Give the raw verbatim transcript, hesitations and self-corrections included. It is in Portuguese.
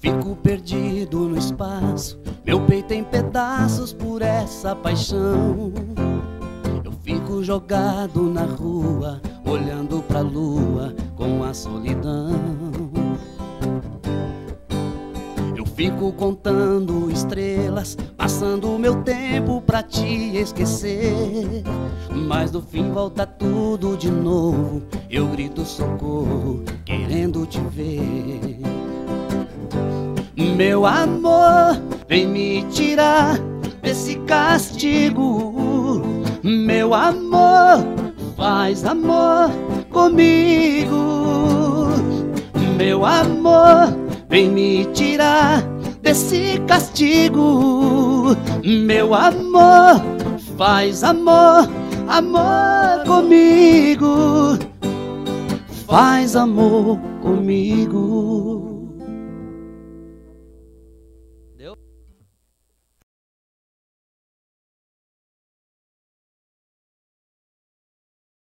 Fico perdido no espaço, meu peito em pedaços por essa paixão. Eu fico jogado na rua, olhando pra lua com a solidão. Eu fico contando estrelas, passando o meu tempo pra te esquecer. Mas no fim volta tudo de novo, eu grito socorro, querendo te ver. Meu amor, vem me tirar desse castigo. Meu amor, faz amor comigo. Meu amor, vem me tirar desse castigo. Meu amor, faz amor, amor comigo. Faz amor comigo. Deu?